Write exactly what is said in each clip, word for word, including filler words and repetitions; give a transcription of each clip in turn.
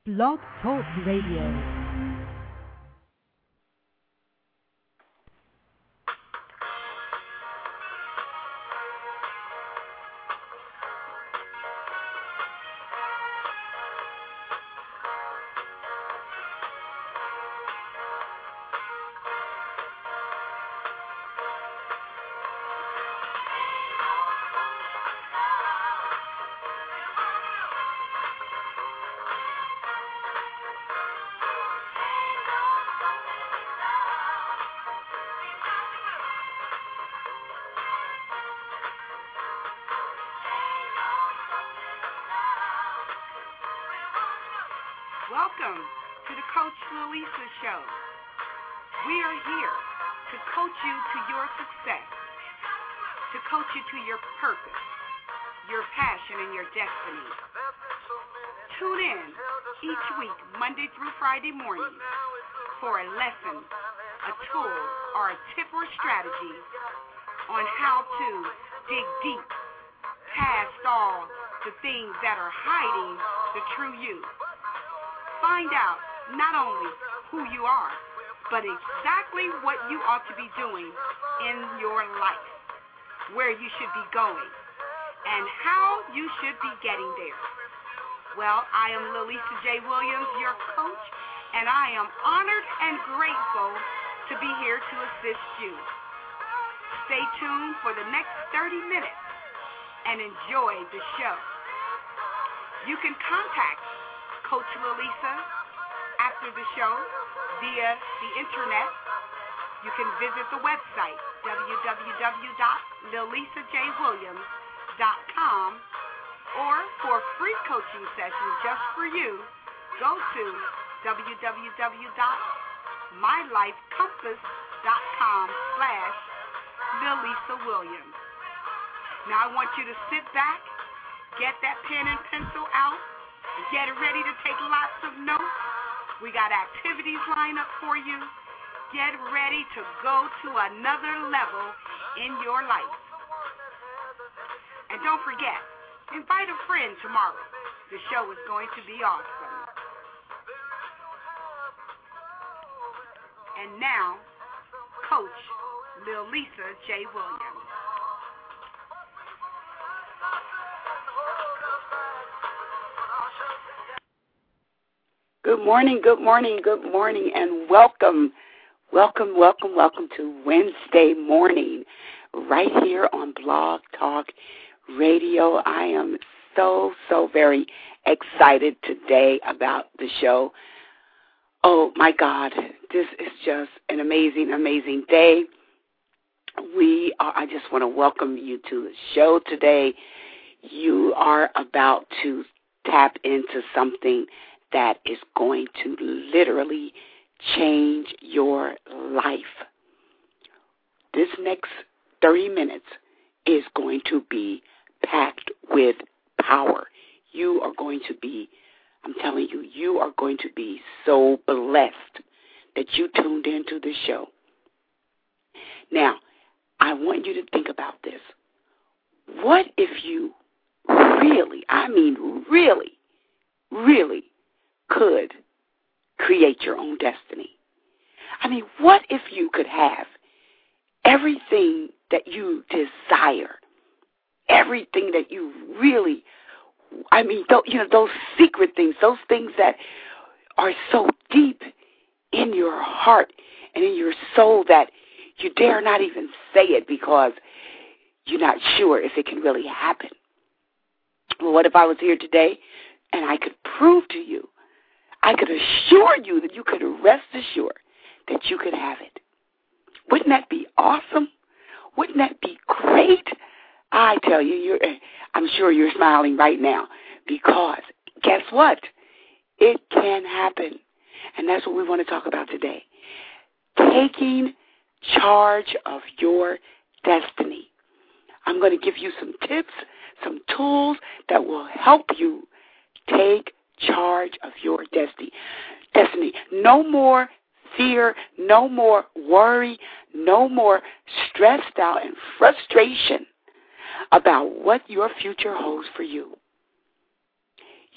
Blog Talk Radio. Welcome to the Coach Lalisa Show. We are here to coach you to your success, to coach you to your purpose, your passion, and your destiny. Tune in each week, Monday through Friday morning, for a lesson, a tool, or a tip or strategy on how to dig deep past all the things that are hiding the true you. Find out not only who you are, but exactly what you ought to be doing in your life, where you should be going, and how you should be getting there. Well, I am Lalisa J. Williams, your coach, and I am honored and grateful to be here to assist you. Stay tuned for the next thirty minutes and enjoy the show. You can contact Coach Lalisa after the show via the internet. You can visit the website w w w dot lalisa j williams dot com, or for free coaching sessions just for you, go to w w w dot my life compass dot com slash lalisa williams. Now I want you to sit back, get that pen and pencil out, get ready to take lots of notes. We got activities lined up for you. Get ready to go to another level in your life. And don't forget, invite a friend tomorrow. The show is going to be awesome. And now, Coach Lalisa J. Williams. Good morning, good morning, good morning, and welcome, welcome, welcome, welcome to Wednesday morning right here on Blog Talk Radio. I am so, so very excited today about the show. Oh, my God, this is just an amazing, amazing day. We are, I just want to welcome you to the show today. You are about to tap into something that is going to literally change your life. This next thirty minutes is going to be packed with power. You are going to be, I'm telling you, you are going to be so blessed that you tuned into the show. Now, I want you to think about this. What if you really, I mean really, really, could create your own destiny? I mean, what if you could have everything that you desire, everything that you really, I mean, th- you know, those secret things, those things that are so deep in your heart and in your soul that you dare not even say it because you're not sure if it can really happen. Well, what if I was here today and I could prove to you, I could assure you that you could rest assured that you could have it? Wouldn't that be awesome? Wouldn't that be great? I tell you, you're, I'm sure you're smiling right now because guess what? It can happen. And that's what we want to talk about today. Taking charge of your destiny. I'm going to give you some tips, some tools that will help you take charge of your destiny. Destiny. No more fear, no more worry, no more stressed out and frustration about what your future holds for you.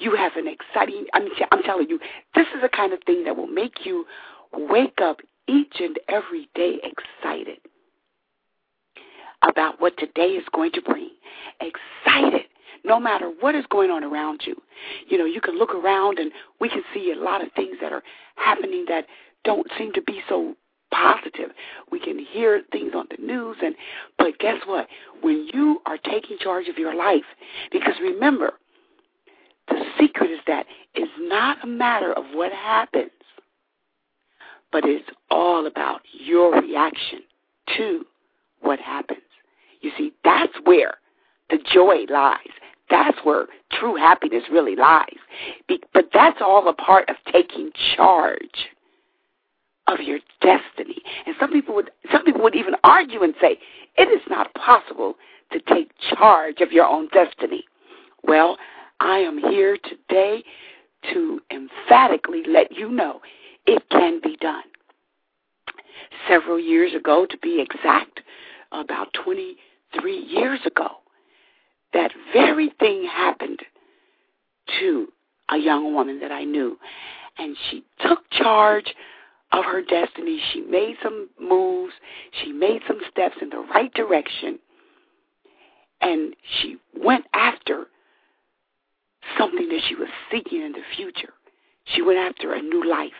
You have an exciting, I'm, I'm telling you, this is the kind of thing that will make you wake up each and every day excited about what today is going to bring. Excited, no matter what is going on around you. You know, you can look around and we can see a lot of things that are happening that don't seem to be so positive. We can hear things on the news, and but guess what? When you are taking charge of your life, because remember, the secret is that it's not a matter of what happens, but it's all about your reaction to what happens. You see, that's where the joy lies. That's where true happiness really lies. Be- but that's all a part of taking charge of your destiny. And some people would some people would even argue and say, it is not possible to take charge of your own destiny. Well, I am here today to emphatically let you know it can be done. Several years ago, to be exact, about twenty-three years ago, that very thing happened to a young woman that I knew. And she took charge of her destiny. She made some moves. She made some steps in the right direction. And she went after something that she was seeking in the future. She went after a new life.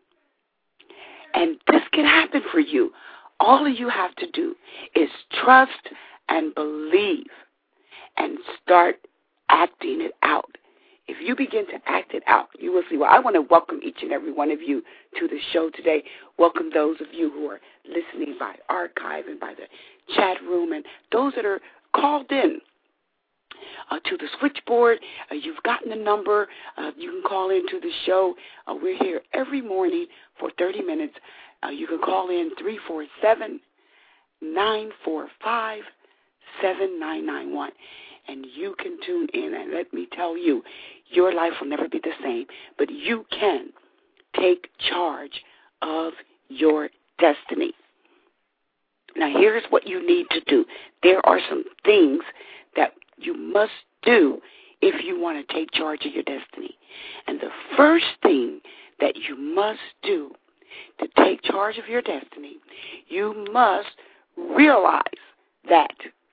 And this can happen for you. All you have to do is trust and believe and start acting it out. If you begin to act it out, you will see. Well, I want to welcome each and every one of you to the show today. Welcome those of you who are listening by archive and by the chat room, and those that are called in uh, to the switchboard. Uh, you've gotten the number. Uh, you can call into the show. Uh, we're here every morning for thirty minutes. Uh, you can call in three four seven, nine four five, seven nine nine one. And you can tune in, and let me tell you, your life will never be the same, but you can take charge of your destiny. Now, here's what you need to do. There are some things that you must do if you want to take charge of your destiny. And the first thing that you must do to take charge of your destiny, you must realize that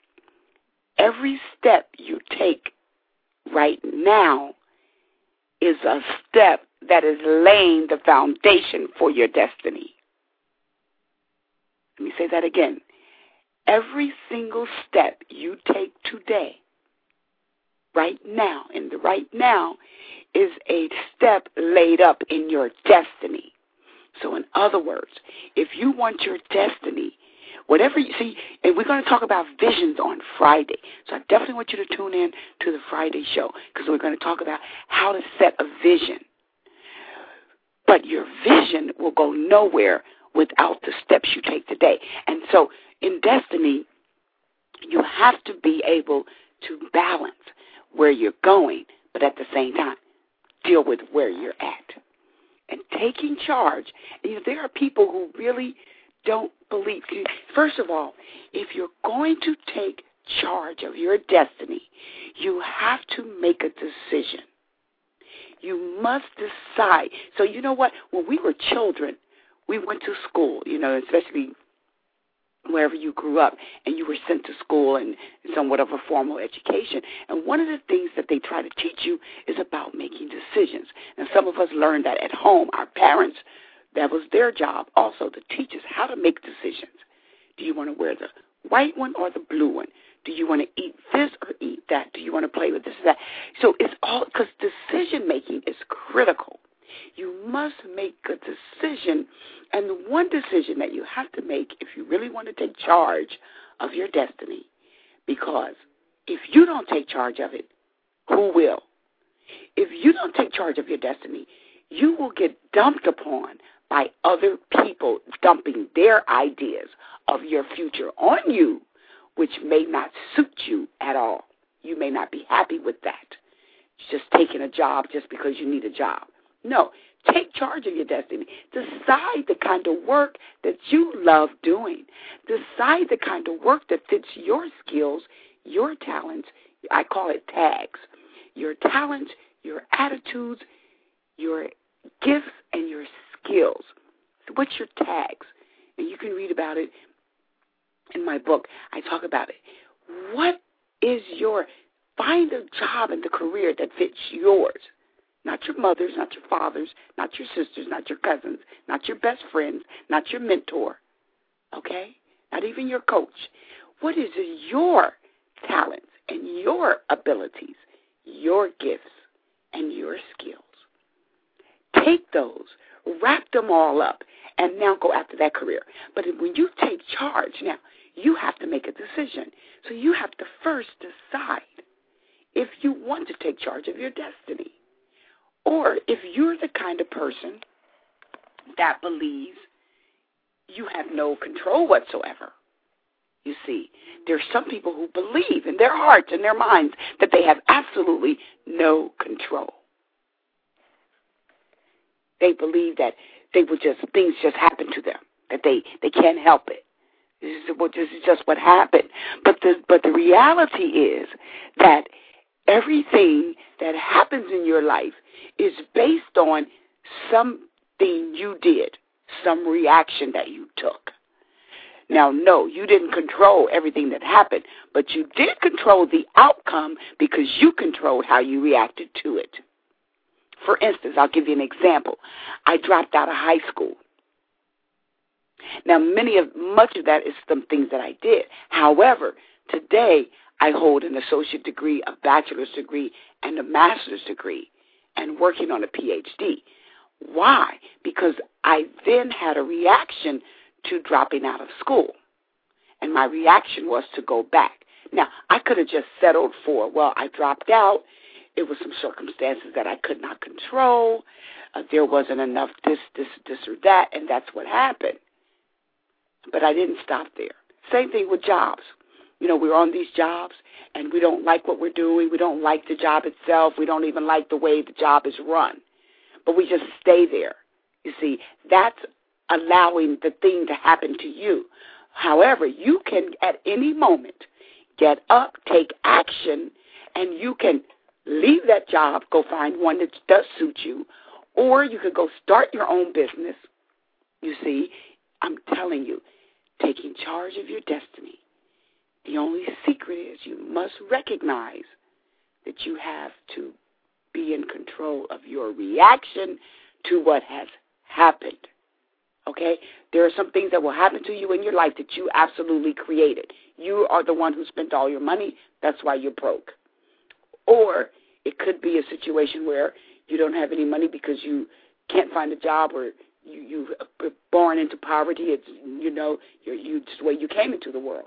every step you take right now is a step that is laying the foundation for your destiny. Let me say that again. Every single step you take today, right now, in the right now, is a step laid up in your destiny. So in other words, if you want your destiny, whatever you see, and we're going to talk about visions on Friday. So I definitely want you to tune in to the Friday show because we're going to talk about how to set a vision. But your vision will go nowhere without the steps you take today. And so in destiny, you have to be able to balance where you're going, but at the same time, deal with where you're at. And taking charge, you know, there are people who really don't believe. First of all, if you're going to take charge of your destiny, you have to make a decision. You must decide. So you know what? When we were children, we went to school, you know, especially wherever you grew up, and you were sent to school and somewhat of a formal education. And one of the things that they try to teach you is about making decisions. And some of us learned that at home. Our parents, that was their job also to teach us how to make decisions. Do you want to wear the white one or the blue one? Do you want to eat this or eat that? Do you want to play with this or that? So it's all because decision making is critical. You must make a decision, and the one decision that you have to make if you really want to take charge of your destiny, because if you don't take charge of it, who will? If you don't take charge of your destiny, you will get dumped upon by other people dumping their ideas of your future on you, which may not suit you at all. You may not be happy with that. It's just taking a job just because you need a job. No, take charge of your destiny. Decide the kind of work that you love doing. Decide the kind of work that fits your skills, your talents. I call it tags. Your talents, your attitudes, your gifts, and your skills. So what's your tags? And you can read about it in my book. I talk about it. What is your, find a job and the career that fits yours. Not your mother's, not your father's, not your sister's, not your cousin's, not your best friend's, not your mentor, okay? Not even your coach. What is your talents and your abilities, your gifts, and your skills? Take those, wrap them all up, and now go after that career. But when you take charge, now, you have to make a decision. So you have to first decide if you want to take charge of your destiny. Or if you're the kind of person that believes you have no control whatsoever. You see, there are some people who believe in their hearts and their minds that they have absolutely no control. They believe that they would just, things just happen to them, that they, they can't help it. This is, well, this is just what happened. But the, but the reality is that everything that happens in your life is based on something you did, some reaction that you took. Now, no, you didn't control everything that happened, but you did control the outcome because you controlled how you reacted to it. For instance, I'll give you an example. I dropped out of high school. Now, many of much of that is some things that I did. However, today I hold an associate degree, a bachelor's degree, and a master's degree, and working on a P H D. Why? Because I then had a reaction to dropping out of school, and my reaction was to go back. Now, I could have just settled for, well, I dropped out. It was some circumstances that I could not control. Uh, there wasn't enough this, this, this, or that, and that's what happened. But I didn't stop there. Same thing with jobs. You know, we're on these jobs, and we don't like what we're doing. We don't like the job itself. We don't even like the way the job is run. But we just stay there. You see, that's allowing the thing to happen to you. However, you can, at any moment, get up, take action, and you can leave that job, go find one that does suit you, or you could go start your own business. You see, I'm telling you, taking charge of your destiny. The only secret is you must recognize that you have to be in control of your reaction to what has happened. Okay? There are some things that will happen to you in your life that you absolutely created. You are the one who spent all your money. That's why you're broke. Or it could be a situation where you don't have any money because you can't find a job, or you, you were born into poverty. It's, you know, you're, you just the way you came into the world.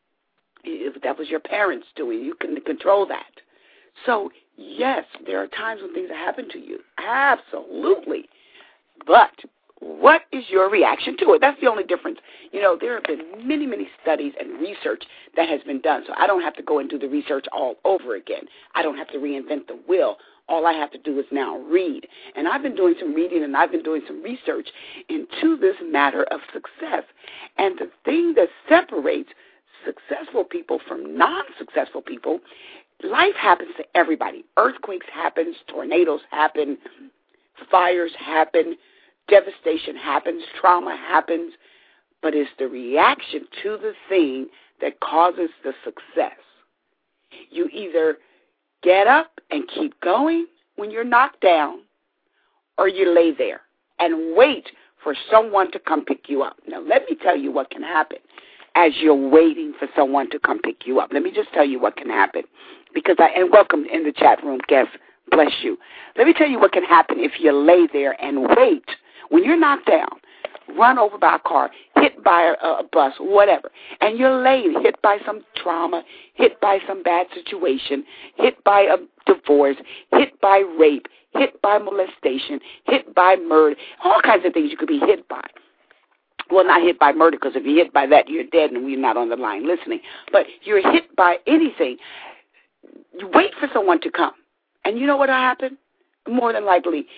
If that was your parents doing, you couldn't control that. So, yes, there are times when things happen to you. Absolutely. But what is your reaction to it? That's the only difference. You know, there have been many, many studies and research that has been done, so I don't have to go and do the research all over again. I don't have to reinvent the wheel. All I have to do is now read. And I've been doing some reading, and I've been doing some research into this matter of success. And the thing that separates successful people from non-successful people, life happens to everybody. Earthquakes happen, tornadoes happen, fires happen, devastation happens, trauma happens, but it's the reaction to the thing that causes the success. You either get up and keep going when you're knocked down, or you lay there and wait for someone to come pick you up. Now, let me tell you what can happen as you're waiting for someone to come pick you up. Let me just tell you what can happen. Because I, and welcome in the chat room, guest, bless you. Let me tell you what can happen if you lay there and wait. When you're knocked down, run over by a car, hit by a, a bus, whatever, and you're laying, hit by some trauma, hit by some bad situation, hit by a divorce, hit by rape, hit by molestation, hit by murder, all kinds of things you could be hit by. Well, not hit by murder, because if you're hit by that, you're dead and we're not on the line listening. But you're hit by anything. You wait for someone to come. And you know what will happen? More than likely,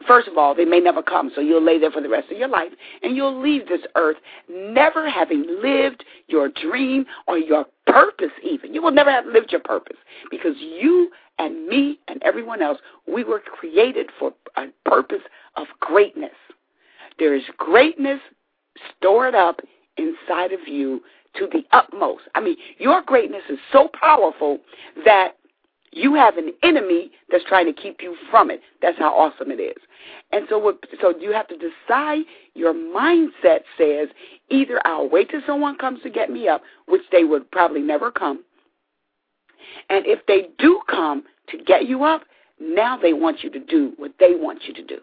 First of all, they may never come, so you'll lay there for the rest of your life, and you'll leave this earth never having lived your dream or your purpose even. You will never have lived your purpose because you and me and everyone else, we were created for a purpose of greatness. There is greatness stored up inside of you to the utmost. I mean, your greatness is so powerful that you have an enemy that's trying to keep you from it. That's how awesome it is. And so what, so you have to decide, your mindset says, either I'll wait till someone comes to get me up, which they would probably never come. And if they do come to get you up, now they want you to do what they want you to do.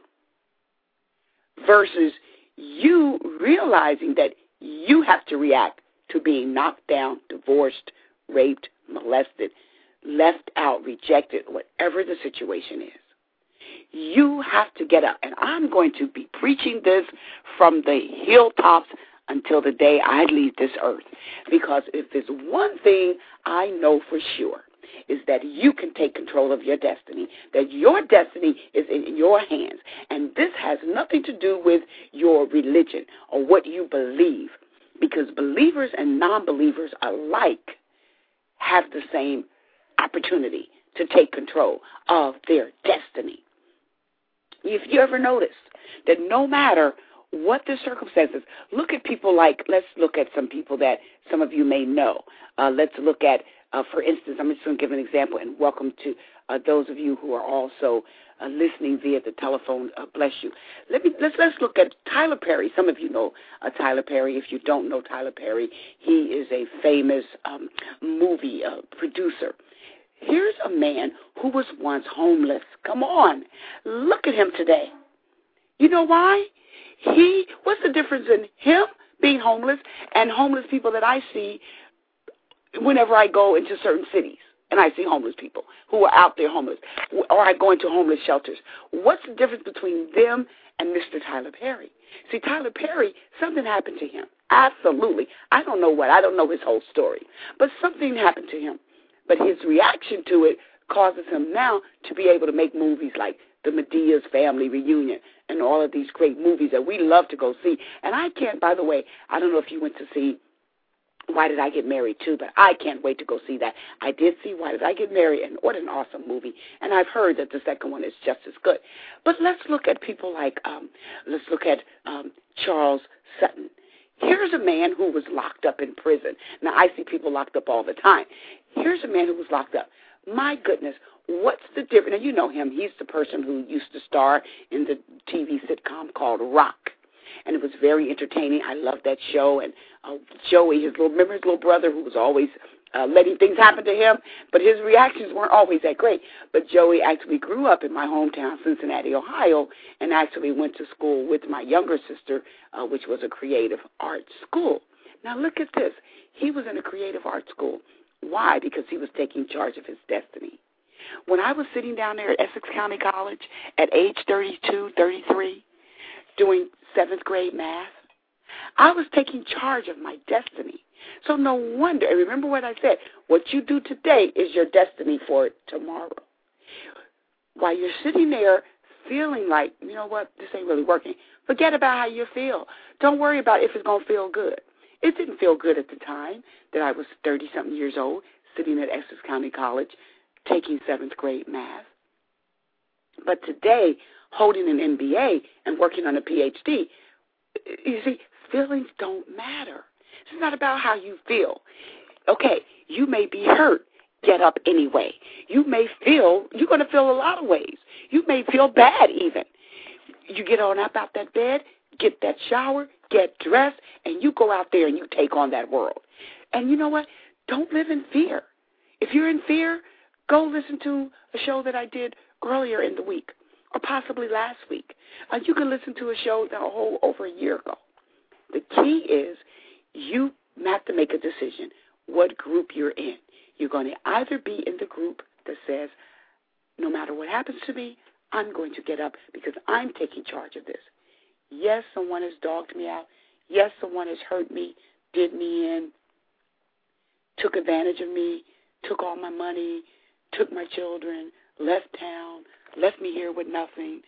Versus you realizing that you have to react to being knocked down, divorced, raped, molested, left out, rejected, whatever the situation is. You have to get up. And I'm going to be preaching this from the hilltops until the day I leave this earth. Because if there's one thing I know for sure, is that you can take control of your destiny, that your destiny is in your hands. And this has nothing to do with your religion or what you believe, because believers and non-believers alike have the same opportunity to take control of their destiny. If you ever notice that no matter what the circumstances, look at people like, let's look at some people that some of you may know. Uh, let's look at, uh, for instance, I'm just going to give an example, and welcome to uh, those of you who are also uh, listening via the telephone. Uh, bless you. Let me let's let's look at Tyler Perry. Some of you know uh, Tyler Perry. If you don't know Tyler Perry, he is a famous um, movie uh, producer. Here's a man who was once homeless. Come on, look at him today. You know why? He, what's the difference in him being homeless and homeless people that I see whenever I go into certain cities and I see homeless people who are out there homeless, or I go into homeless shelters? What's the difference between them and Mister Tyler Perry? See, Tyler Perry, something happened to him. Absolutely. I don't know what. I don't know his whole story. But something happened to him. But his reaction to it causes him now to be able to make movies like The Medea's Family Reunion and all of these great movies that we love to go see. And I can't, by the way, I don't know if you went to see Why Did I Get Married too, but I can't wait to go see that. I did see Why Did I Get Married, and what an awesome movie. And I've heard that the second one is just as good. But let's look at people like, um, let's look at um, Charles Sutton. Here's a man who was locked up in prison. Now, I see people locked up all the time. Here's a man who was locked up. My goodness, what's the difference? Now, you know him. He's the person who used to star in the T V sitcom called Rock. And it was very entertaining. I loved that show. And uh, Joey, his little, remember his little brother who was always uh, letting things happen to him? But his reactions weren't always that great. But Joey actually grew up in my hometown, Cincinnati, Ohio, and actually went to school with my younger sister, uh, which was a creative arts school. Now, look at this. He was in a creative arts school. Why? Because he was taking charge of his destiny. When I was sitting down there at Essex County College at age thirty-two, thirty-three, doing seventh grade math, I was taking charge of my destiny. So no wonder, and remember what I said, what you do today is your destiny for tomorrow. While you're sitting there feeling like, you know what, this ain't really working, forget about how you feel. Don't worry about if it's going to feel good. It didn't feel good at the time that I was thirty-something years old, sitting at Essex County College, taking seventh grade math. But today, holding an M B A and working on a P H D, you see, feelings don't matter. It's not about how you feel. Okay, you may be hurt. Get up anyway. You may feel, you're going to feel a lot of ways. You may feel bad even. You get on up out that bed, get that shower, get dressed, and you go out there and you take on that world. And you know what? Don't live in fear. If you're in fear, go listen to a show that I did earlier in the week, or possibly last week. Uh, you can listen to a show that a whole over a year ago. The key is you have to make a decision what group you're in. You're going to either be in the group that says, no matter what happens to me, I'm going to get up because I'm taking charge of this. Yes, someone has dogged me out. Yes, someone has hurt me, did me in, took advantage of me, took all my money, took my children, left town, left me here with nothing.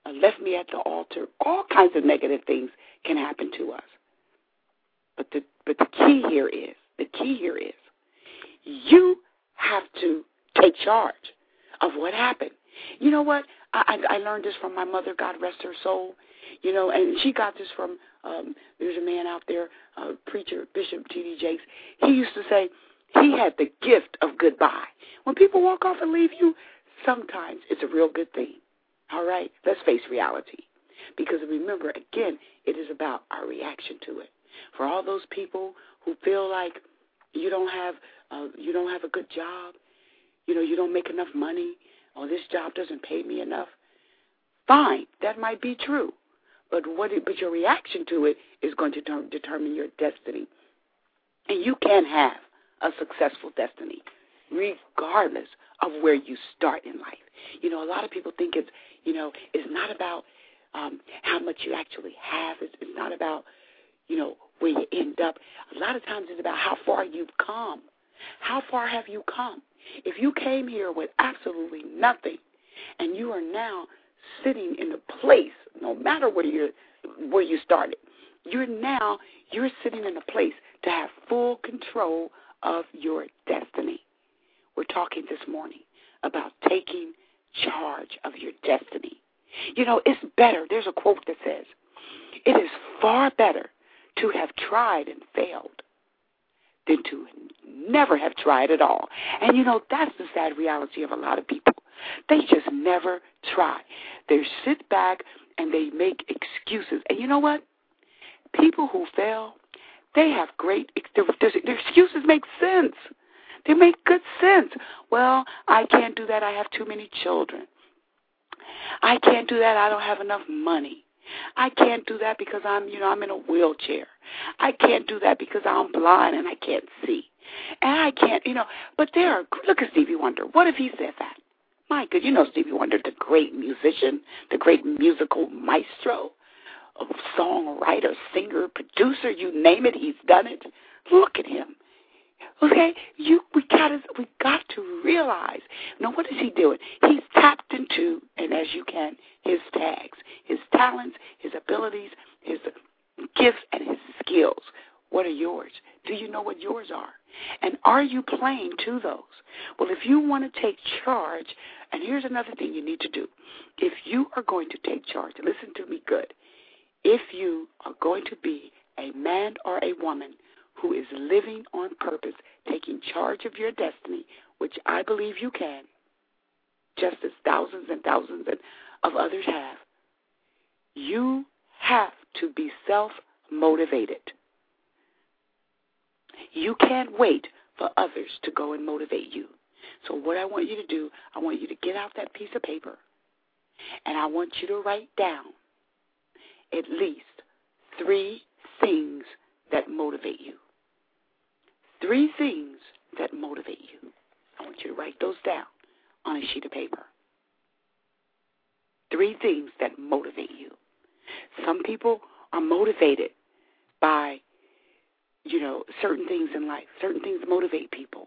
uh, left me at the altar. All kinds of negative things can happen to us. But the but the key here is, the key here is, you have to take charge of what happened. You know what? I, I, I learned this from my mother, God rest her soul. You know, and she got this from, um, there's a man out there, uh, preacher, Bishop T D Jakes. He used to say he had the gift of goodbye. When people walk off and leave you, sometimes it's a real good thing. All right? Let's face reality. Because remember, again, it is about our reaction to it. For all those people who feel like you don't have uh, you don't have a good job, you know, you don't make enough money, or this job doesn't pay me enough, fine, that might be true. But what? It, but your reaction to it is going to term, determine your destiny. And you can have a successful destiny regardless of where you start in life. You know, a lot of people think it's, you know, it's not about um, how much you actually have. It's, it's not about, you know, where you end up. A lot of times it's about how far you've come. How far have you come? If you came here with absolutely nothing and you are now sitting in a place, no matter where you where you started, you're now you're sitting in a place to have full control of your destiny. We're talking this morning about taking charge of your destiny. You know, it's better. There's a quote that says, it is far better to have tried and failed than to never have tried at all. And, you know, that's the sad reality of a lot of people. They just never try. They sit back and they make excuses. And you know what? People who fail, they have great, their, their excuses make sense. They make good sense. Well, I can't do that. I have too many children. I can't do that. I don't have enough money. I can't do that because I'm, you know, I'm in a wheelchair. I can't do that because I'm blind and I can't see. And I can't, you know, but there are, look at Stevie Wonder. What if he said that? My good, you know Stevie Wonder, the great musician, the great musical maestro, songwriter, singer, producer, you name it, he's done it. Look at him. Okay, you we got to we got to realize. Now, what is he doing? He's tapped into, and as you can, his tags, his talents, his abilities, his gifts, and his skills. What are yours? Do you know what yours are? And are you playing to those? Well, if you want to take charge, and here's another thing you need to do. If you are going to take charge, listen to me good. If you are going to be a man or a woman who is living on purpose, taking charge of your destiny, which I believe you can, just as thousands and thousands of others have, you have to be self-motivated. You can't wait for others to go and motivate you. So what I want you to do, I want you to get out that piece of paper, and I want you to write down at least three things that motivate you. Three things that motivate you. I want you to write those down on a sheet of paper. Three things that motivate you. Some people are motivated by, you know, certain things in life. Certain things motivate people.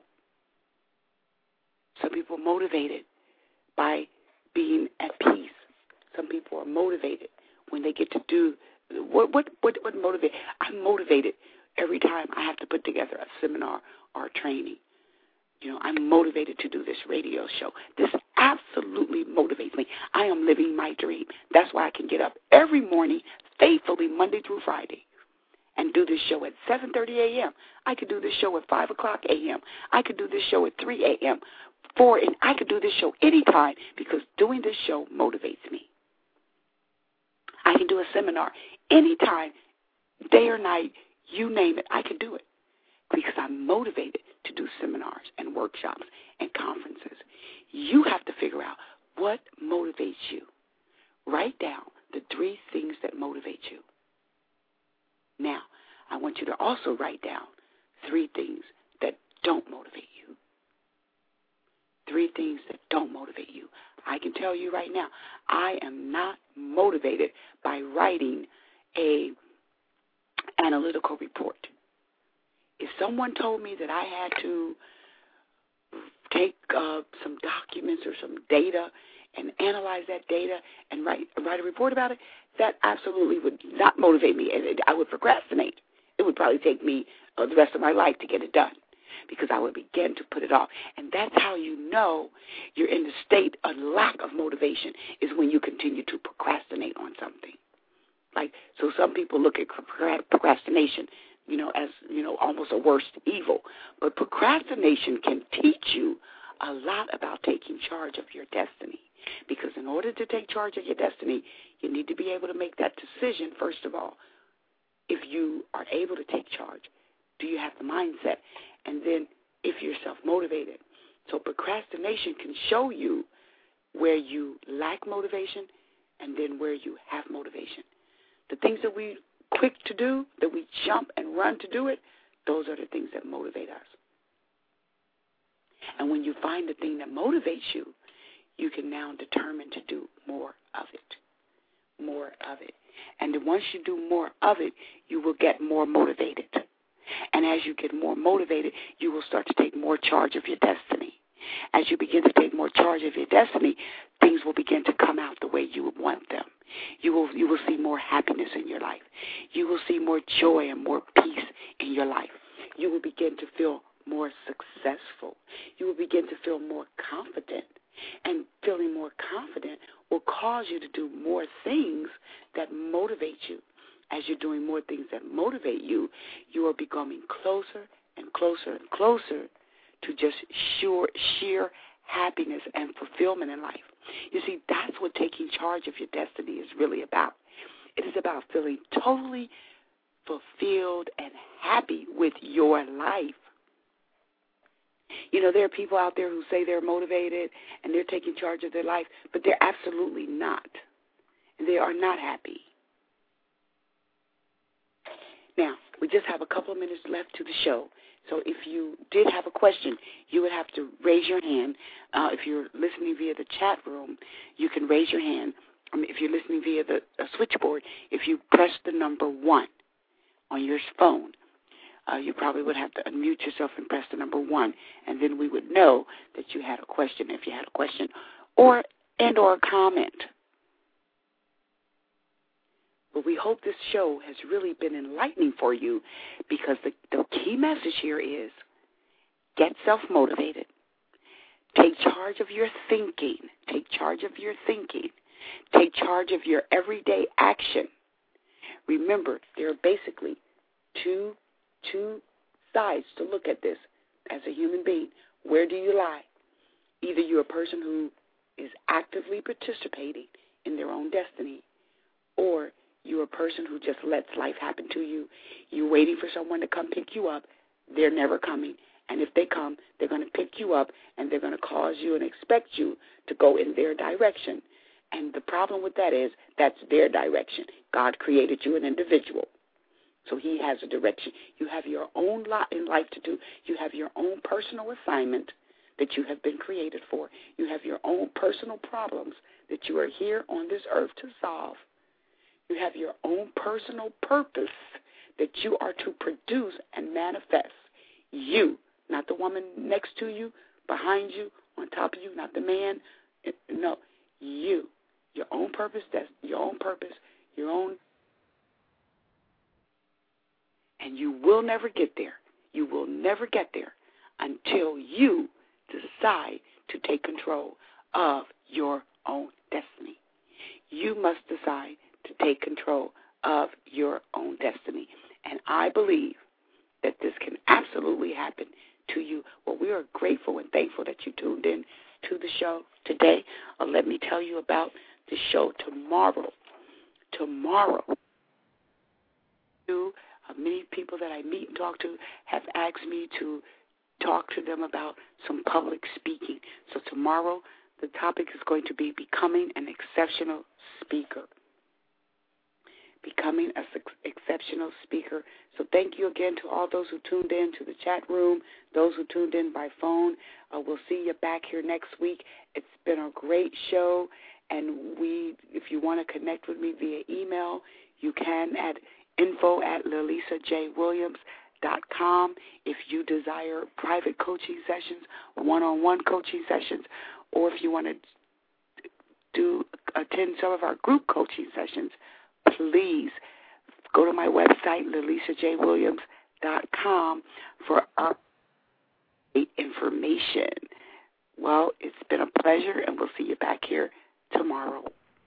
Some people are motivated by being at peace. Some people are motivated when they get to do what what what, what motivate. I'm motivated every time I have to put together a seminar or a training. You know, I'm motivated to do this radio show. This absolutely motivates me. I am living my dream. That's why I can get up every morning faithfully Monday through Friday and do this show at seven thirty a.m. I could do this show at five o'clock a.m. I could do this show at three a.m. four, and I could do this show anytime because doing this show motivates me. I can do a seminar anytime, day or night, you name it, I can do it because I'm motivated to do seminars and workshops and conferences. You have to figure out what motivates you. Write down the three things that motivate you. Now, I want you to also write down three things that don't motivate you. Three things that don't motivate you. I can tell you right now, I am not motivated by writing a analytical report. If someone told me that I had to take uh, some documents or some data and analyze that data and write, write a report about it, that absolutely would not motivate me. And I would procrastinate. It would probably take me uh, the rest of my life to get it done because I would begin to put it off. And that's how you know you're in the state of lack of motivation, is when you continue to procrastinate on something. Like, so some people look at procrastination, you know, as, you know, almost a worst evil. But procrastination can teach you a lot about taking charge of your destiny. Because in order to take charge of your destiny, you need to be able to make that decision, first of all. If you are able to take charge, do you have the mindset? And then if you're self-motivated. So procrastination can show you where you lack motivation and then where you have motivation. The things that we quick to do, that we jump and run to do it, those are the things that motivate us. And when you find the thing that motivates you, you can now determine to do more of it, more of it. And then once you do more of it, you will get more motivated. And as you get more motivated, you will start to take more charge of your destiny. As you begin to take more charge of your destiny, things will begin to come out the way you would want them. You will you will see more happiness in your life. You will see more joy and more peace in your life. You will begin to feel more successful. You will begin to feel more confident. And feeling more confident will cause you to do more things that motivate you. As you're doing more things that motivate you, you are becoming closer and closer and closer to just sheer, sheer happiness and fulfillment in life. You see, that's what taking charge of your destiny is really about. It is about feeling totally fulfilled and happy with your life. You know, there are people out there who say they're motivated and they're taking charge of their life, but they're absolutely not. They are not happy. Now, we just have a couple of minutes left to the show. So if you did have a question, you would have to raise your hand. Uh, if you're listening via the chat room, you can raise your hand. I mean, if you're listening via the uh, switchboard, if you press the number one on your phone, uh, you probably would have to unmute yourself and press the number one, and then we would know that you had a question if you had a question or and or a comment. But we hope this show has really been enlightening for you, because the, the key message here is get self-motivated. Take charge of your thinking. Take charge of your thinking. Take charge of your everyday action. Remember, there are basically two, two sides to look at this as a human being. Where do you lie? Either you're a person who is actively participating in their own destiny, or you're a person who just lets life happen to you. You're waiting for someone to come pick you up. They're never coming. And if they come, they're going to pick you up, and they're going to cause you and expect you to go in their direction. And the problem with that is that's their direction. God created you an individual, so he has a direction. You have your own lot in life to do. You have your own personal assignment that you have been created for. You have your own personal problems that you are here on this earth to solve. You have your own personal purpose that you are to produce and manifest. You, not the woman next to you, behind you, on top of you, not the man. No, you. Your own purpose, that's your own purpose, your own. And you will never get there. You will never get there until you decide to take control of your own destiny. You must decide to take control of your own destiny. And I believe that this can absolutely happen to you. Well, we are grateful and thankful that you tuned in to the show today. Uh, let me tell you about the show tomorrow. Tomorrow. Uh, many people that I meet and talk to have asked me to talk to them about some public speaking. So tomorrow the topic is going to be becoming an exceptional speaker. Becoming an exceptional speaker. So thank you again to all those who tuned in to the chat room, those who tuned in by phone. Uh, we'll see you back here next week. It's been a great show, and we, if you want to connect with me via email, you can at info at lalisa j williams dot com. If you desire private coaching sessions, one-on-one coaching sessions, or if you want to do attend some of our group coaching sessions, please go to my website, lalisa j williams dot com, for update information. Well, it's been a pleasure, and we'll see you back here tomorrow.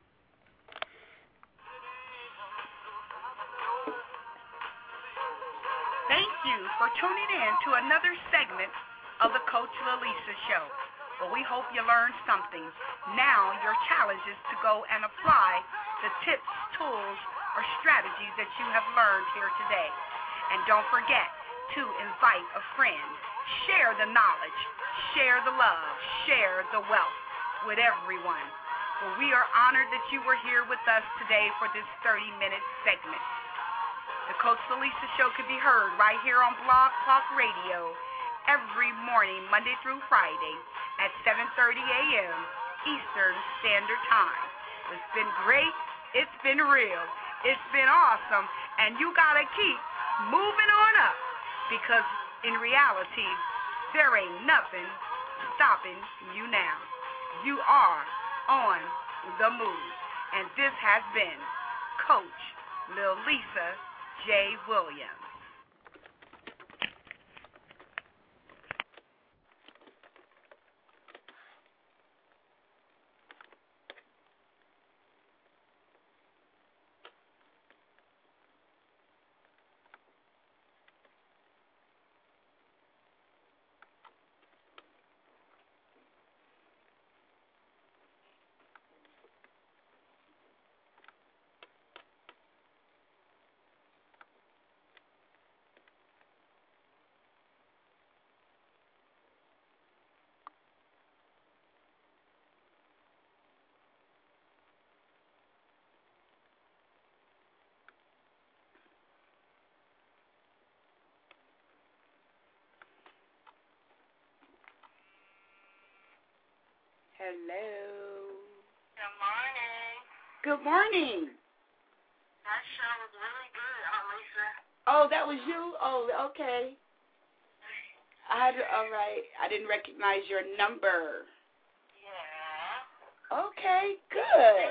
Thank you for tuning in to another segment of the Coach Lalisa Show. Well, we hope you learned something. Now your challenge is to go and apply the tips, tools, or strategies that you have learned here today. And don't forget to invite a friend. Share the knowledge, share the love, share the wealth with everyone. Well, we are honored that you were here with us today for this thirty-minute segment. The Coach Lalisa Show can be heard right here on Blog Talk Radio every morning, Monday through Friday at seven thirty a.m. Eastern Standard Time. It's been great. It's been real. It's been awesome. And you got to keep moving on up, because in reality, there ain't nothing stopping you now. You are on the move. And this has been Coach Lalisa J. Williams. Hello. Good morning. Good morning. That show was really good, Lisa. Oh, that was you? Oh, okay. I all right. I didn't recognize your number. Yeah. Okay, good.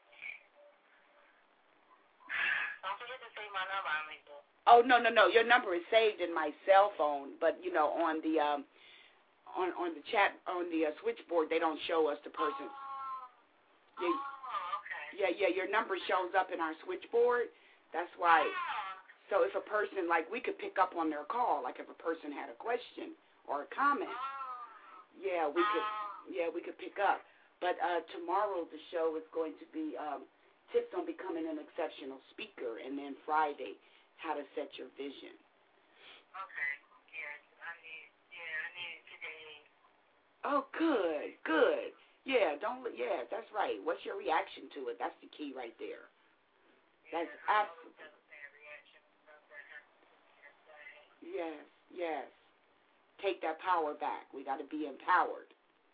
Don't forget to save my number, Lisa. Oh, no, no, no. Your number is saved in my cell phone, but, you know, on the um, on on the chat, on the uh, switchboard, they don't show us the person. Oh, Yeah, oh, okay. yeah, yeah. Your number shows up in our switchboard. That's why. So if a person, like, we could pick up on their call, like if a person had a question or a comment, yeah, we could, yeah, we could pick up. But uh, tomorrow the show is going to be um, tips on becoming an exceptional speaker, and then Friday, how to set your vision. Okay. Yes, I need. Yeah, I need it today. Oh, good, good. Yeah, don't. Yeah, that's right. What's your reaction to it? That's the key right there. That's absolutely. Yes, yes. Take that power back. We got to be empowered.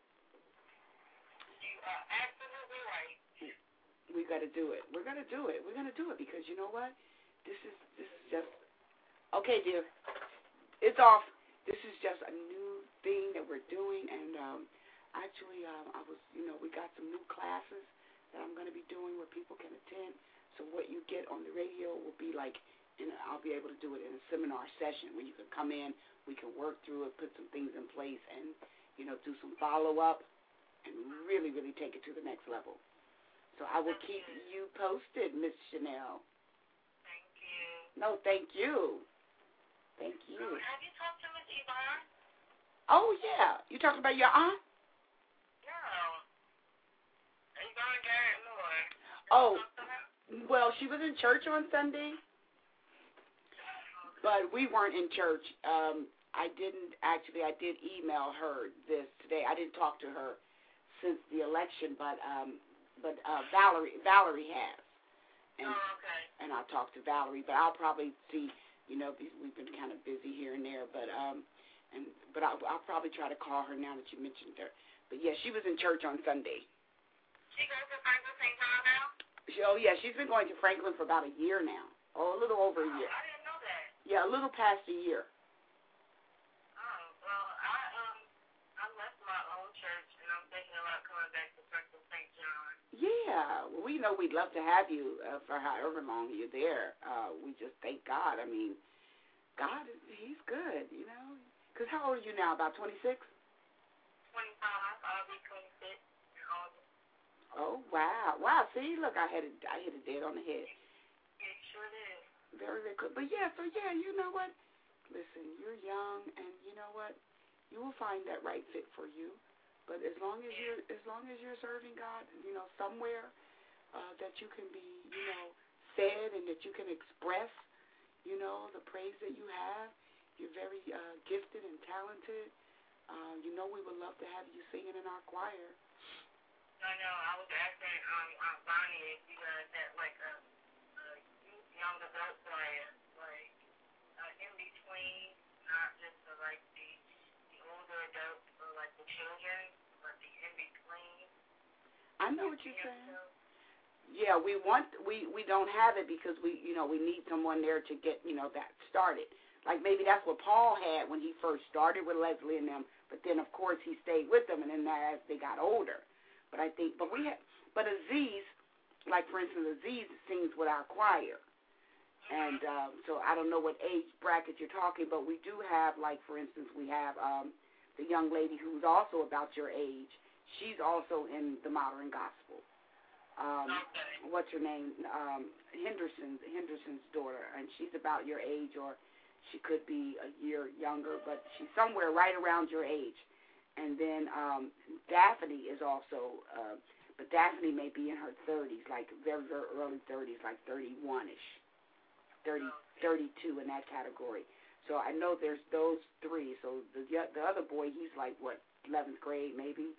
You are absolutely right. We got to do it. We're going to do it. We're going to do it because you know what? This is this is just okay, dear. It's off. This is just a new thing that we're doing, and um, actually, um, I was, you know, we got some new classes that I'm going to be doing where people can attend. So what you get on the radio will be like. And I'll be able to do it in a seminar session where you can come in, we can work through it, put some things in place, and, you know, do some follow-up and really, really take it to the next level. So I will keep you posted, Miss Chanel. Thank you. No, thank you. Thank you. Have you talked to Miss Yvonne? Oh, yeah. You talking about your aunt? No. Yvonne Garrett Moore. Oh, well, she was in church on Sunday. But we weren't in church. Um, I didn't actually. I did email her this today. I didn't talk to her since the election, but um, but uh, Valerie Valerie has. And, oh, okay. And I'll talk to Valerie, but I'll probably see. You know, we've been kind of busy here and there, but um, and but I'll, I'll probably try to call her now that you mentioned her. But yeah, she was in church on Sunday. She goes to Franklin Saint John now? She, oh yeah, she's been going to Franklin for about a year now, or a little over a year. I didn't know that. Yeah, a little past a year. Oh, well, I um I left my own church and I'm thinking about coming back to Franklin Saint John. Yeah, well, we know we'd love to have you uh, for however long you're there. Uh, we just thank God. I mean, God, is He's good, you know. Because how old are you now? About twenty-six? twenty-five. I'll be twenty-six in August. Oh, wow. Wow, see, look, I had it, I hit it dead on the head. It sure is. Very, very good. But, yeah, so, yeah, you know what? Listen, you're young, and you know what? You will find that right fit for you. But as long as you're, as long as you're serving God, you know, somewhere uh, that you can be, you know, fed and that you can express, you know, the praise that you have. You're very uh, gifted and talented. Uh, you know, we would love to have you singing in our choir. I know. I was asking um, Aunt Bonnie if you guys had like a, a youth young adult choir, like uh, in between, not just for like the, the older adults or like the children, but the in between. I know what you're saying. Yeah, we want we we don't have it because we you know we need someone there to get you know that started. Like maybe that's what Paul had when he first started with Leslie and them. But then of course he stayed with them, and then as they got older. But I think, but we have, but Aziz, like for instance, Aziz sings with our choir, and uh, so I don't know what age bracket you're talking, but we do have, like for instance, we have um, the young lady who's also about your age. She's also in the modern gospel. Um, Okay. What's her name? Um, Henderson, Henderson's daughter, and she's about your age, or she could be a year younger, but she's somewhere right around your age. And then um, Daphne is also, uh, but Daphne may be in her thirties, like very, very early thirties, like thirty-one-ish, thirty, thirty-two in that category. So I know there's those three. So the the other boy, he's like, what, eleventh grade maybe?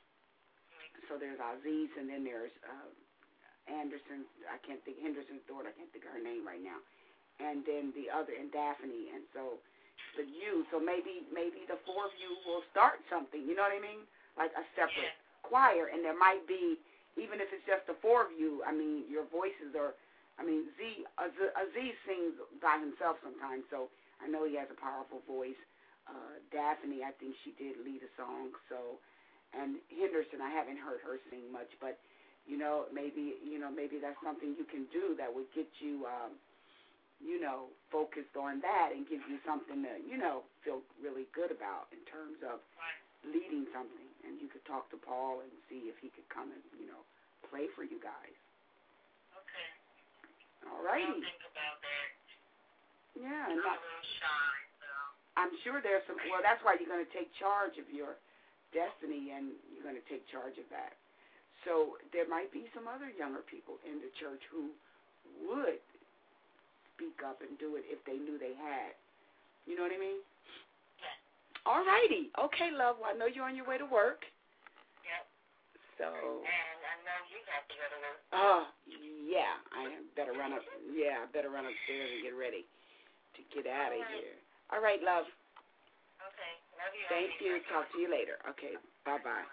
So there's Aziz, and then there's uh, Anderson, I can't think, Henderson's daughter, I can't think of her name right now. And then the other, and Daphne, and so the you, so maybe maybe the four of you will start something, you know what I mean? Like a separate Yeah. choir, and there might be, even if it's just the four of you, I mean, your voices are, I mean, Z, Az- Aziz sings by himself sometimes, so I know he has a powerful voice. Uh, Daphne, I think she did lead a song, so, and Henderson, I haven't heard her sing much, but, you know, maybe, you know, maybe that's something you can do that would get you, um, you know, focused on that and give you something to, you know, feel really good about in terms of Right. leading something. And you could talk to Paul and see if he could come and, you know, play for you guys. Okay. All I'll righty. think about that. Yeah. I'm And a that, little shy, so. I'm sure there's some, well, that's why you're going to take charge of your destiny and you're going to take charge of that. So there might be some other younger people in the church who would speak up and do it if they knew they had. You know what I mean? Yeah. All righty. Okay, love. Well, I know you're on your way to work. Yep. So, And I know you have to go to work. oh, yeah. I better run up. Yeah, I better run upstairs and get ready to get out of All right. here. All right, love. Okay. Love you. Thank you. Talk to you later. Okay. Bye-bye.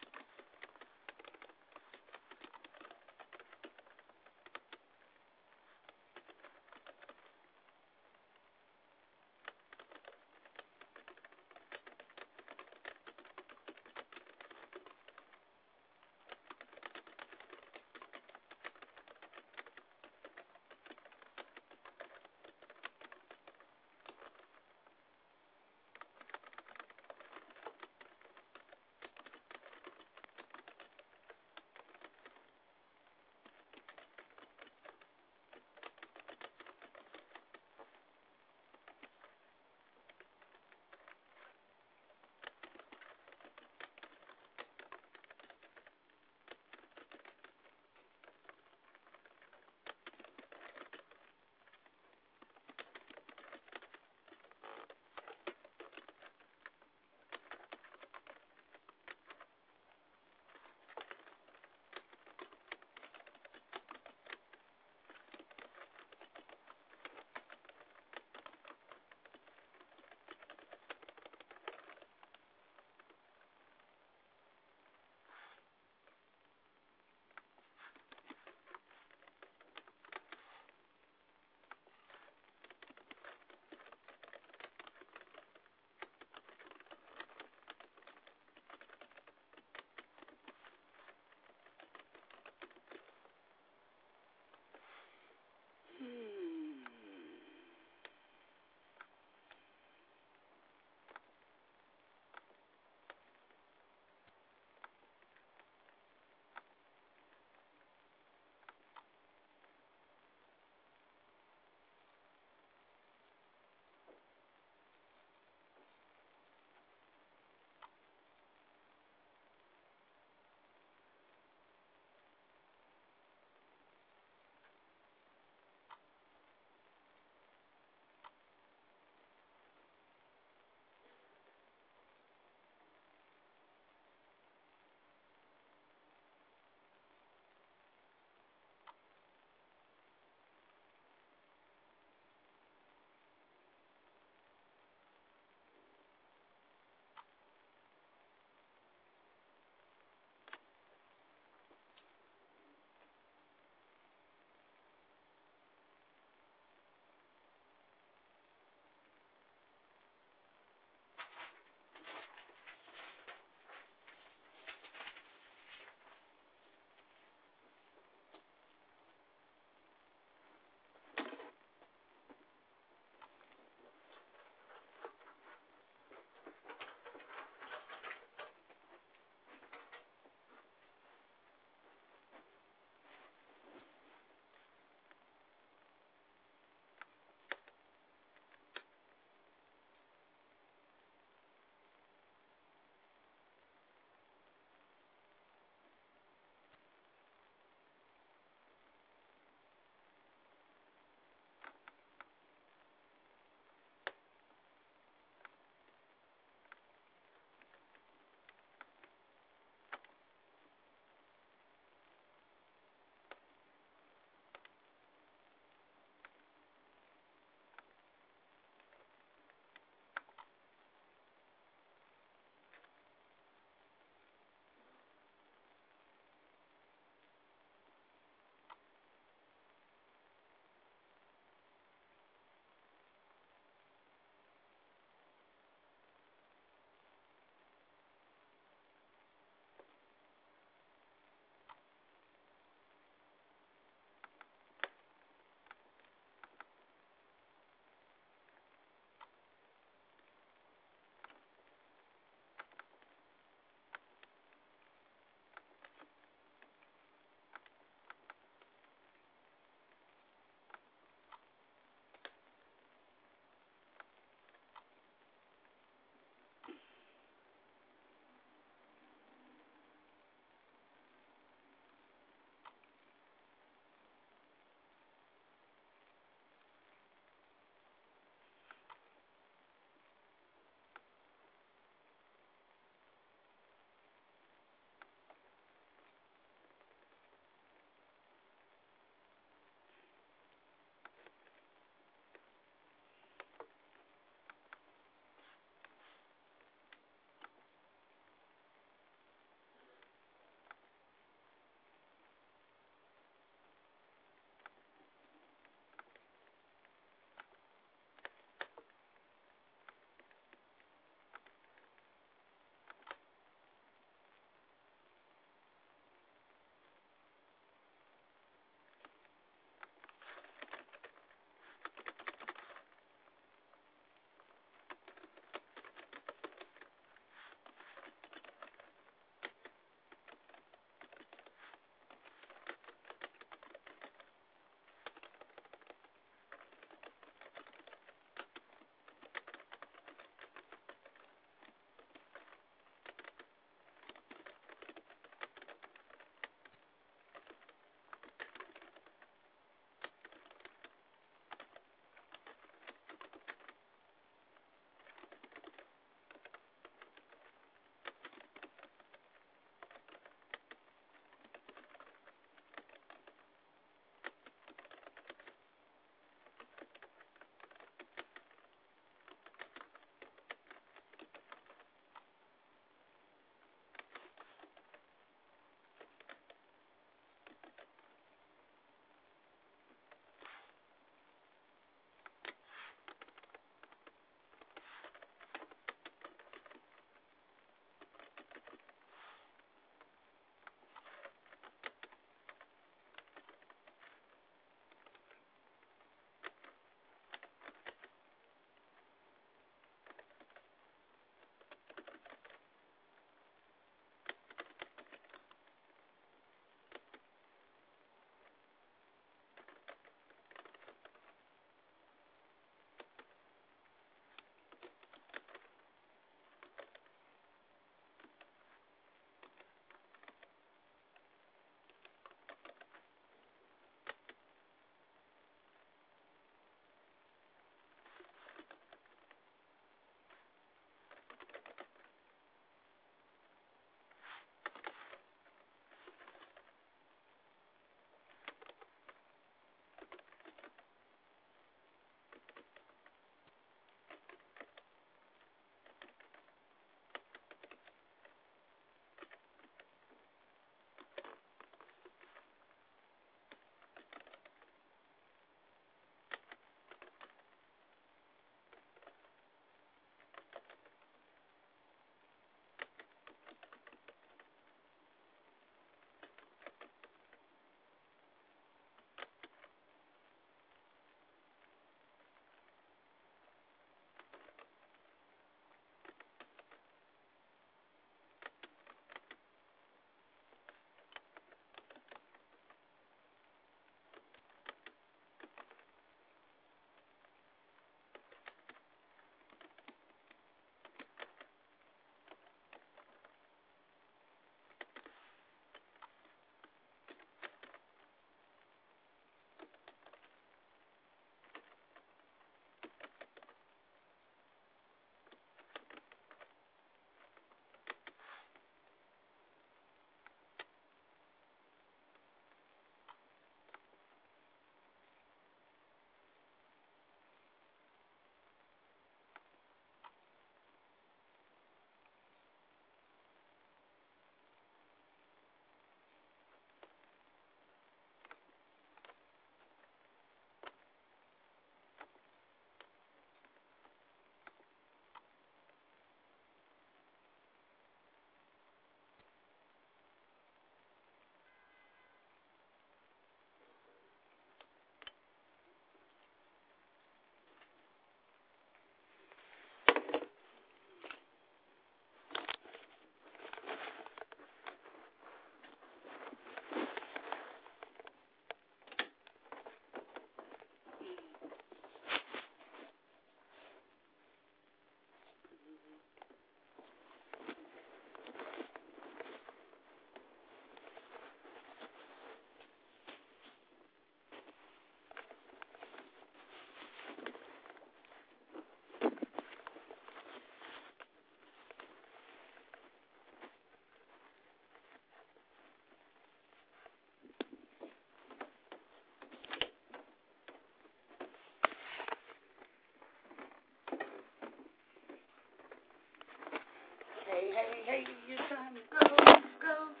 hey, hey, it's time to go, go.